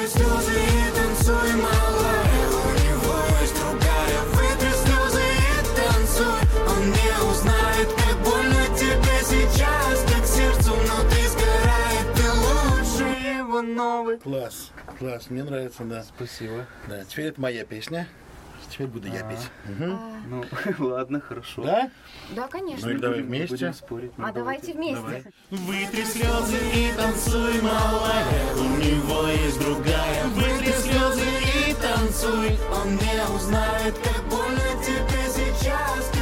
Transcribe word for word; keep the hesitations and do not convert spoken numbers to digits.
Вытри слезы и танцуй, малая. У него есть другая. Вытри слезы и танцуй. Он не узнает, как больно тебе сейчас, как сердцу внутри сгорает. Ты лучше его новый. Класс, класс, мне нравится, да. Спасибо. Да, теперь это моя песня. Теперь буду я петь. Угу. Ну, ладно, хорошо. Да? Да, конечно. Ну и давай вместе. Будем спорить. А давайте вместе. Давай. Вытри слезы и танцуй, малая. У него есть другая. Вытри слезы и танцуй. Он не узнает, как больно тебе сейчас.